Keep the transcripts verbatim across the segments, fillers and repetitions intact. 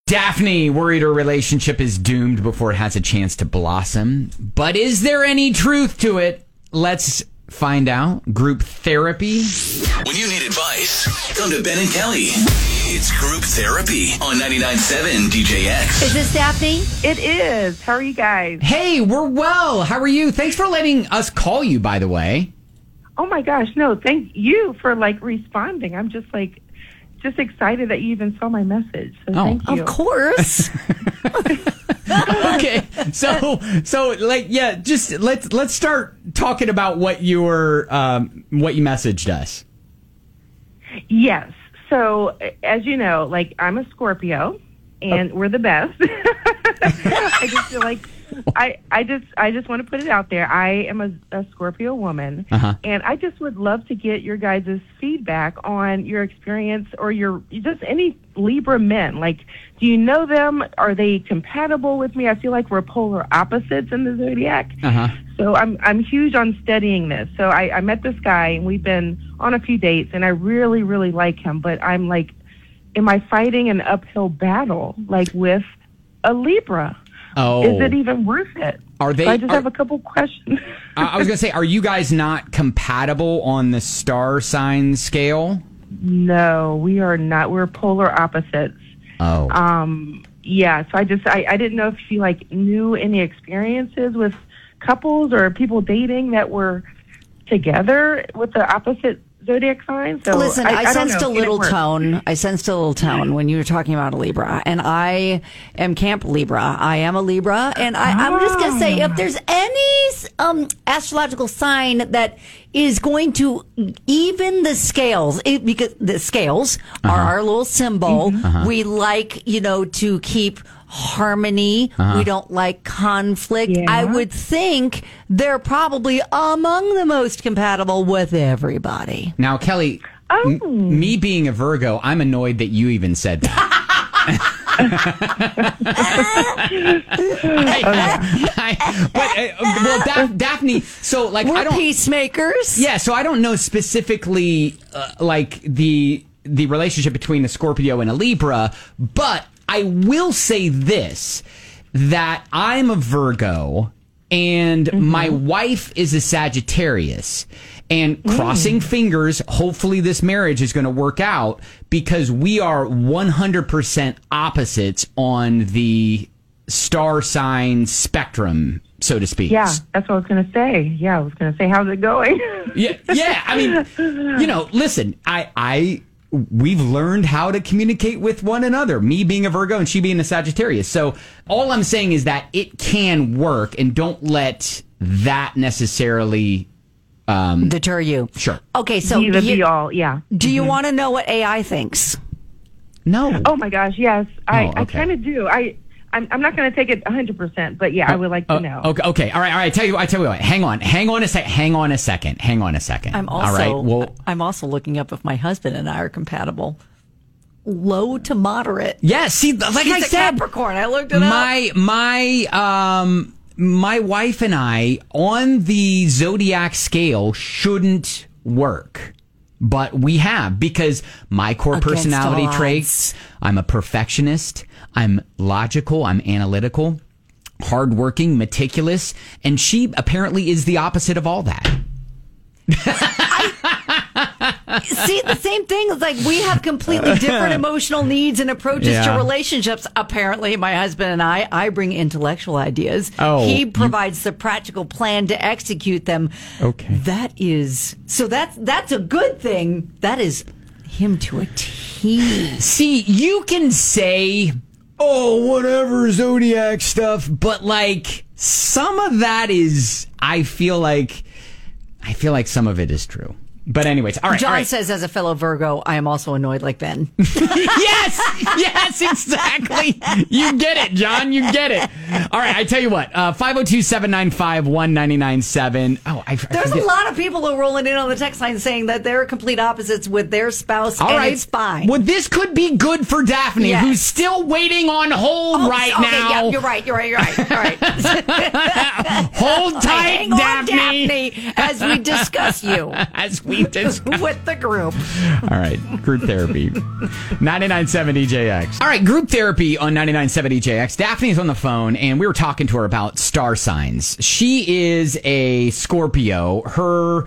Daphne worried her relationship is doomed before it has a chance to blossom. But is there any truth to it? Let's find out. Group therapy. When you need advice, come to Ben and Kelly. It's Group Therapy on ninety-nine point seven D J X. Is this Daphne? It is. How are you guys? Hey, we're well. How are you? Thanks for letting us call you, by the way. Oh, my gosh. No, thank you for, like, responding. I'm just, like, just excited that you even saw my message. So Oh. thank you. Of course. Okay, so so like yeah, just let's let's start talking about what your um, what you messaged us. Yes. So, as you know, like, I'm a Scorpio, and oh. we're the best. I just feel like I, I just I just want to put it out there. I am a, a Scorpio woman, uh-huh. and I just would love to get your guys' feedback on your experience or your just any Libra men. Like, do you know them? Are they compatible with me? I feel like we're polar opposites in the zodiac. Uh-huh. So I'm I'm huge on studying this. So I, I met this guy, and we've been on a few dates, and I really, really like him. But I'm like, am I fighting an uphill battle, like, with a Libra? Oh. Is it even worth it? Are they? So I just are, have a couple questions. I was going to say, are you guys not compatible on the star sign scale? No, we are not. We're polar opposites. Oh. Um. Yeah. So I just I, I didn't know if you like knew any experiences with couples or people dating that were together with the opposite zodiac sign. So listen, I, I, I sensed a know. little tone. I sensed a little tone when you were talking about a Libra, and I am Camp Libra. I am a Libra, and I, I'm just going to say, if there's any um, astrological sign that is going to even the scales, it, because the scales uh-huh. are our little symbol. Mm-hmm. Uh-huh. We like, you know, to keep harmony. Uh-huh. We don't like conflict. Yeah. I would think they're probably among the most compatible with everybody. Now, Kelly, oh. m- me being a Virgo, I'm annoyed that you even said that. I, I, but uh, well, Daph- Daphne. So, like, we're I don't peacemakers. Yeah. So I don't know specifically, uh, like the the relationship between a Scorpio and a Libra, but I will say this, that I'm a Virgo and mm-hmm. my wife is a Sagittarius, and mm. crossing fingers, hopefully this marriage is going to work out, because we are one hundred percent opposites on the star sign spectrum, so to speak. Yeah, that's what I was going to say. Yeah, I was going to say, how's it going? yeah, yeah. I mean, you know, listen, I, I, we've learned how to communicate with one another, me being a Virgo and she being a Sagittarius. So all I'm saying is that it can work, and don't let that necessarily um, deter you. Sure. Okay, so be the you, be all, yeah. Do you mm-hmm. want to know what A I thinks? No. Oh my gosh, yes. I, oh, okay. I kind of do. I I'm, I'm not going to take it one hundred percent, but yeah, I would like to uh, know. Okay, okay, all right, all right. Tell you, I tell you what. Hang on, hang on a sec. Hang on a second. Hang on a second. I'm also, all right. Well, I'm also looking up if my husband and I are compatible. Low to moderate. Yeah. See, like He's I a said, Capricorn. I looked it my, up. My my um my wife and I on the zodiac scale shouldn't work. But we have, because my core Against personality odds. traits, I'm a perfectionist, I'm logical, I'm analytical, hardworking, meticulous, and she apparently is the opposite of all that. I, see, the same thing. It's like we have completely different emotional needs and approaches Yeah. to relationships. Apparently, my husband and I, I bring intellectual ideas. Oh, he you- provides the practical plan to execute them. Okay. That is, so that's, that's a good thing. That is him to a T. See, you can say, oh, whatever, zodiac stuff, but like some of that is, I feel like, I feel like some of it is true. But anyways, all right. John all right. says, as a fellow Virgo, I am also annoyed like Ben. Yes, yes, exactly. You get it, John. You get it. All right, I tell you what. Uh, five oh two, seven nine five, one nine nine seven. Oh, I, I There's forget. a lot of people who are rolling in on the text line saying that they're complete opposites with their spouse, All and right. it's fine. Well, this could be good for Daphne, Yes. who's still waiting on hold Oh, right okay, now. Yeah, you're right. You're right. You're right. All right. Hold tight, Hang on, Daphne. Daphne, as we discuss you. As we just with the group. All right, group therapy. ninety-nine point seven D J X. All right, group therapy on ninety-nine point seven D J X. Daphne's on the phone, and we were talking to her about star signs. She is a Scorpio. Her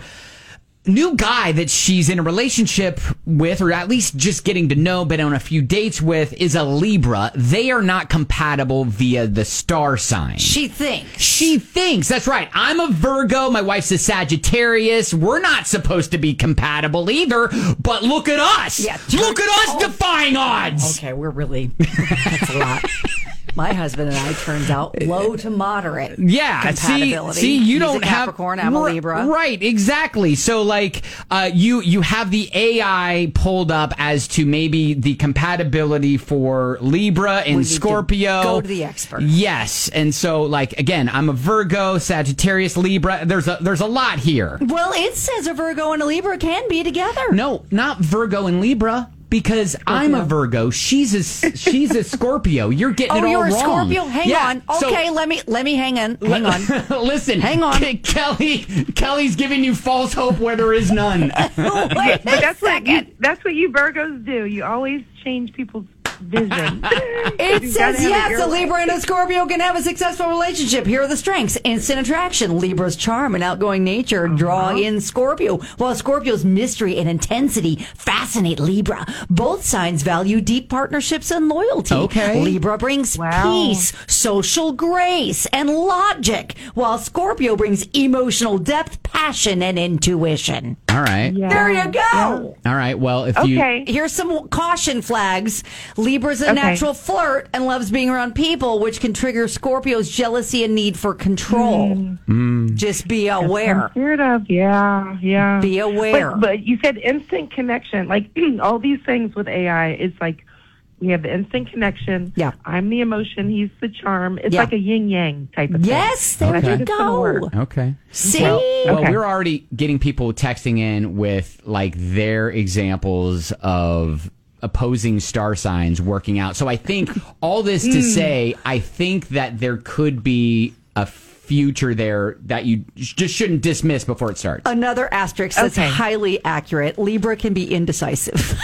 new guy that she's in a relationship with, or at least just getting to know, been on a few dates with, is a Libra. They are not compatible via the star sign. She thinks. She thinks. That's right. I'm a Virgo. My wife's a Sagittarius. We're not supposed to be compatible either. But look at us. Yeah, look at us oh. defying odds. Okay, we're really, that's a lot. My husband and I turns out low to moderate. Yeah, see, compatibility. see, you He's don't a Capricorn, have I'm a Libra. Right, exactly. So, like, uh, you you have the A I pulled up as to maybe the compatibility for Libra and We need to Scorpio. go to the expert. Yes, and so, like, again, I'm a Virgo, Sagittarius, Libra. There's a there's a lot here. Well, it says a Virgo and a Libra can be together. No, not Virgo and Libra. Because Scorpio. I'm a Virgo, she's a she's a Scorpio. You're getting Oh, it all you're a wrong. Scorpio. Hang Yeah, on. so- Okay, let me let me hang on. Hang on. Listen, Hang on. Ke- Kelly. Kelly's giving you false hope where there is none. Wait But a that's what you, second. that's what you Virgos do. You always change people's vision. It You says gotta have it yes, your a way. Libra and a Scorpio can have a successful relationship. Here are the strengths. Instant attraction. Libra's charm and outgoing nature draw in Scorpio, while Scorpio's mystery and intensity fascinate Libra. Both signs value deep partnerships and loyalty. Okay. Libra brings Wow. peace, social grace, and logic, while Scorpio brings emotional depth, passion, and intuition. All right. Yeah. There you go. All right. Well, if you Okay. Here's some caution flags. Libra's a Okay. natural flirt and loves being around people, which can trigger Scorpio's jealousy and need for control. Mm. Just be aware. I'm scared of. Yeah, yeah. Be aware. But, but you said instant connection. Like all these things with A I, it's like we have the instant connection. Yeah. I'm the emotion. He's the charm. It's Yeah. like a yin yang type of Yes, thing. there And I you think it's gonna go. work. okay. See? Well, well, Okay. we're already getting people texting in with like their examples of opposing star signs working out. So I think all this to say, I think that there could be a future there that you just shouldn't dismiss before it starts. Another asterisk that's Okay. highly accurate. Libra can be indecisive,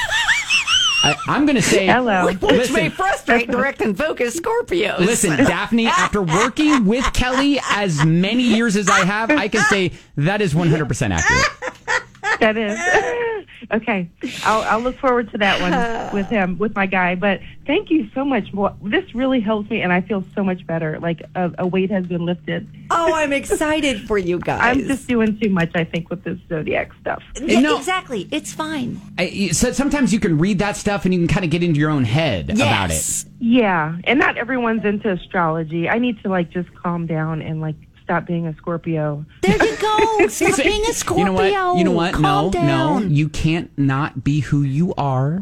I, I'm going to say, Hello. which listen, may frustrate direct and focused Scorpios. Listen, Daphne, after working with Kelly as many years as I have, I can say that is one hundred percent accurate. That is. Okay. I'll, I'll look forward to that one with him, with my guy. But thank you so much. Well, this really helps me, and I feel so much better. Like a, a weight has been lifted. Oh, I'm excited for you guys. I'm just doing too much, I think, with this zodiac stuff. Yeah, No. exactly. It's fine. I, so sometimes you can read that stuff and you can kind of get into your own head about it. Yes. Yeah, and not everyone's into astrology. I need to like just calm down and like stop being a Scorpio. There you go. Stop being a Scorpio. You know what? You know what? Calm no, down. no. You can't not be who you are.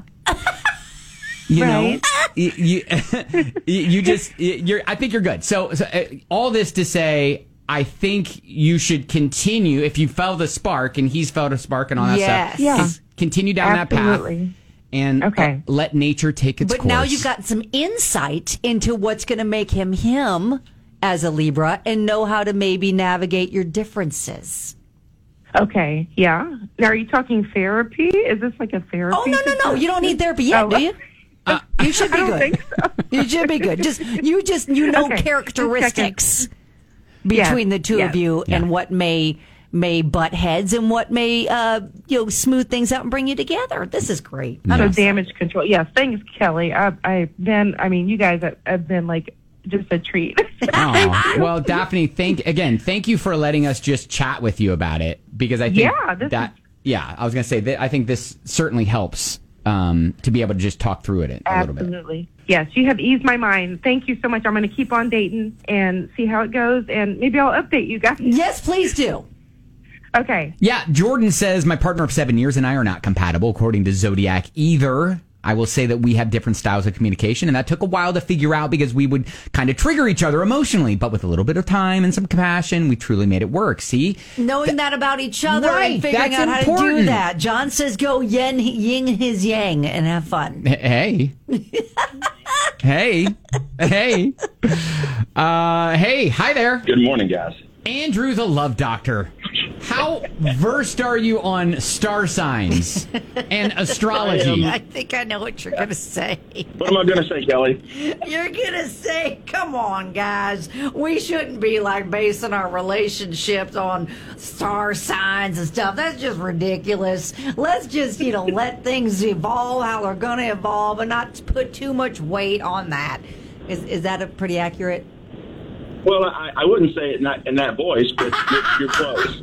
You Right. know, you, you, you just, you're, I think you're good. So, so uh, all this to say, I think you should continue, if you felt a spark and he's felt a spark and all that Yes. stuff, Yeah. is continue down that Absolutely. path and Okay. uh, let nature take its But course. now you've got some insight into what's going to make him him as a Libra and know how to maybe navigate your differences. Okay, yeah. Now, are you talking therapy? Is this like a therapy? Oh, no, no, no. You don't need therapy yet, Oh. do you? You should be I don't good. think so. You should be good. Just you just you know Okay, just characteristics between Yes, the two yes. of you Yeah. and what may may butt heads and what may uh you know smooth things out and bring you together. This is great. So Yes. damage control. Yes, thanks, Kelly. I, I've been, I mean, you guys have, have been like just a treat. Aw. Well, Daphne, thank again. Thank you for letting us just chat with you about it because I think Yeah, this that yeah, I was gonna say that I think this certainly helps um, to be able to just talk through it a little bit. Absolutely. Yes, you have eased my mind. Thank you so much. I'm going to keep on dating and see how it goes, and maybe I'll update you guys. Yes, please do. Okay. Yeah, Jordan says my partner of seven years and I are not compatible according to Zodiac either. I will say that we have different styles of communication, and that took a while to figure out because we would kind of trigger each other emotionally. But with a little bit of time and some compassion, we truly made it work. See? Knowing that about each other Right, and figuring that's out how to do important. that. John says go yin, yin his yang and have fun. Hey. hey. Hey. Uh, hey. Hi there. Good morning, guys. Andrew, the love doctor. how versed are you on star signs and astrology? I think I know what you're going to say. What am I going to say, Kelly? You're going to say, come on, guys. We shouldn't be like basing our relationships on star signs and stuff. That's just ridiculous. Let's just, you know, let things evolve how they're going to evolve and not put too much weight on that. Is, is that a pretty accurate? Well, I, I wouldn't say it not in that voice, but you're, you're close.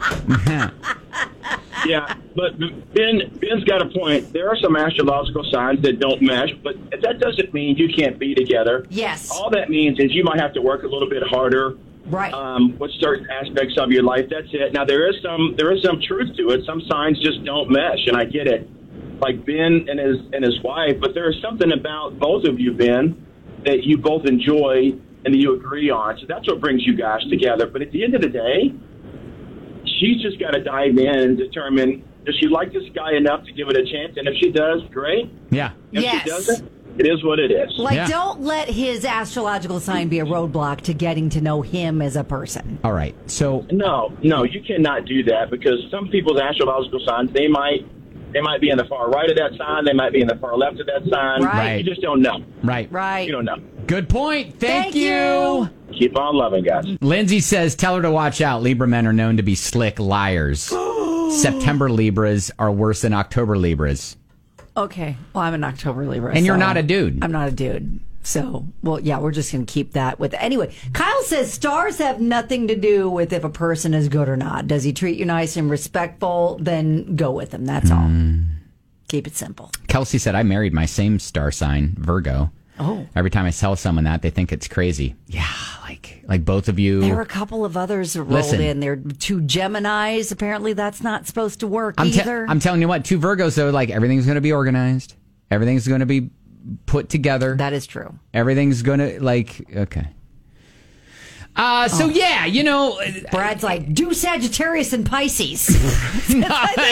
Yeah, but Ben, Ben's got a point. There are some astrological signs that don't mesh, but that doesn't mean you can't be together. Yes. All that means is you might have to work a little bit harder. Right. Um, with certain aspects of your life. That's it. Now, there is some there is some truth to it. Some signs just don't mesh, and I get it. Like Ben and his and his wife, but there is something about both of you, Ben, that you both enjoy and that you agree on. So that's what brings you guys together. But at the end of the day, she's just got to dive in and determine, does she like this guy enough to give it a chance? And if she does, great. Yeah. If Yes. she doesn't, it is what it is. Like, Yeah. don't let his astrological sign be a roadblock to getting to know him as a person. All right. So No, no, you cannot do that because some people's astrological signs, they might they might be in the far right of that sign, they might be in the far left of that sign. Right. You just don't know. right. Right. You don't know. Good point. Thank, Thank you. Keep on loving, guys. Lindsay says, tell her to watch out. Libra men are known to be slick liars. September Libras are worse than October Libras. Okay. Well, I'm an October Libra. And you're so not a dude. I'm not a dude. So, well, yeah, we're just going to keep that with. Anyway, Kyle says stars have nothing to do with if a person is good or not. Does he treat you nice and respectful? Then go with him. That's all. Keep it simple. Kelsey said, I married my same star sign, Virgo. Oh. Every time I tell someone that, they think it's crazy. Yeah, like like both of you. There are a couple of others rolled Listen. in. There are two Geminis. Apparently, that's not supposed to work I'm, te- either. I'm telling you what, two Virgos, though, like everything's going to be organized. Everything's going to be put together. that is true. Everything's going to, like, okay. Uh, so, yeah, you know. Brad's like, do Sagittarius and Pisces. no.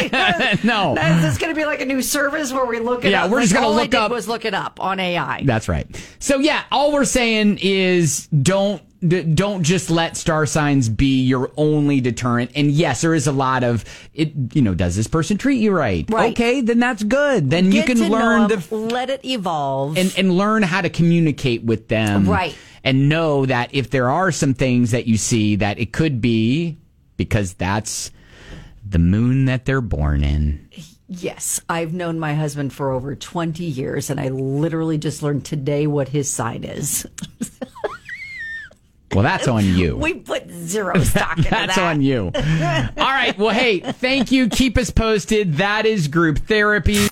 Is this going to be like a new service where we look it Yeah, up? we're just Like, gonna all I look did up- was look it up on A I. That's right. So, yeah, all we're saying is don't d- don't just let star signs be your only deterrent. And yes, there is a lot of it. You know, does this person treat you right? Right. Okay, then that's good. Then Get you to can know learn them, to let it evolve. and and learn how to communicate with them. Right. And know that if there are some things that you see that it could be because that's the moon that they're born in. Yes, I've known my husband for over twenty years, and I literally just learned today what his sign is. Well, that's on you. We put zero stock into That's that. on you. All right. Well, hey, thank you. Keep us posted. That is Group Therapy.